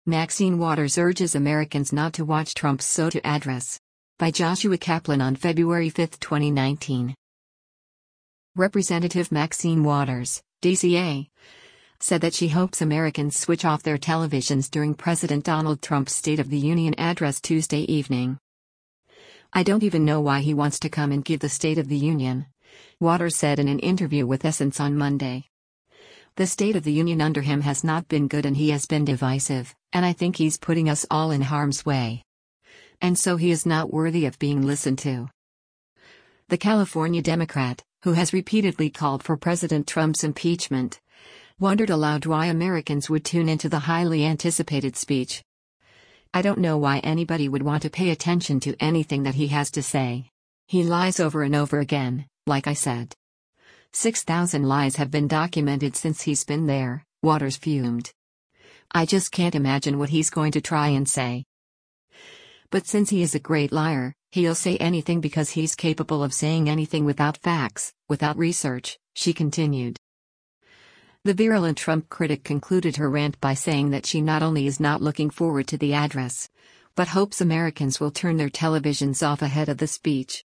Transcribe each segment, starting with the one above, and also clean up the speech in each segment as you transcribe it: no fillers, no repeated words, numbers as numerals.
Maxine Waters urges Americans not to watch Trump's SOTA address. By Joshua Kaplan on February 5, 2019. Representative Maxine Waters, DCA, said that she hopes Americans switch off their televisions during President Donald Trump's State of the Union address Tuesday evening. "I don't even know why he wants to come and give the State of the Union," Waters said in an interview with Essence on Monday. "The State of the Union under him has not been good and he has been divisive, and I think he's putting us all in harm's way. And so he is not worthy of being listened to." The California Democrat, who has repeatedly called for President Trump's impeachment, wondered aloud why Americans would tune into the highly anticipated speech. "I don't know why anybody would want to pay attention to anything that he has to say. He lies over and over again, like I said. 6,000 lies have been documented since he's been there," Waters fumed. "I just can't imagine what he's going to try and say. But since he is a great liar, he'll say anything because he's capable of saying anything without facts, without research," she continued. The virulent Trump critic concluded her rant by saying that she not only is not looking forward to the address, but hopes Americans will turn their televisions off ahead of the speech.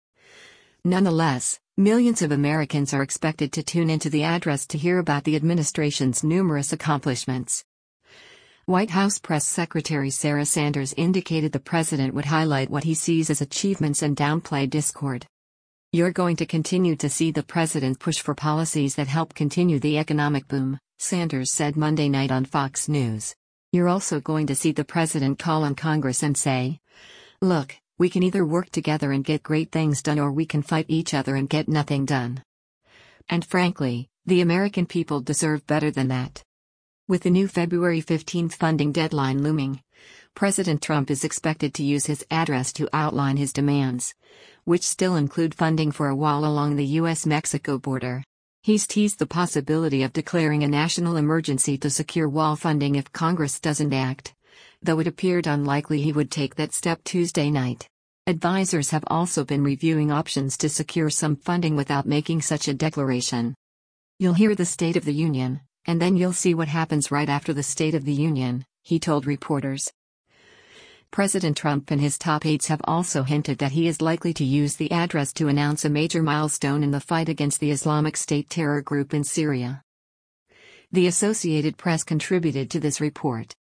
Nonetheless, millions of Americans are expected to tune into the address to hear about the administration's numerous accomplishments. White House Press Secretary Sarah Sanders indicated the president would highlight what he sees as achievements and downplay discord. "You're going to continue to see the president push for policies that help continue the economic boom," Sanders said Monday night on Fox News. "You're also going to see the president call on Congress and say, 'Look, we can either work together and get great things done or we can fight each other and get nothing done.' And frankly, the American people deserve better than that." With the new February 15 funding deadline looming, President Trump is expected to use his address to outline his demands, which still include funding for a wall along the U.S.-Mexico border. He's teased the possibility of declaring a national emergency to secure wall funding if Congress doesn't act, though it appeared unlikely he would take that step Tuesday night. Advisors have also been reviewing options to secure some funding without making such a declaration. "You'll hear the State of the Union, and then you'll see what happens right after the State of the Union," he told reporters. President Trump and his top aides have also hinted that he is likely to use the address to announce a major milestone in the fight against the Islamic State terror group in Syria. The Associated Press contributed to this report.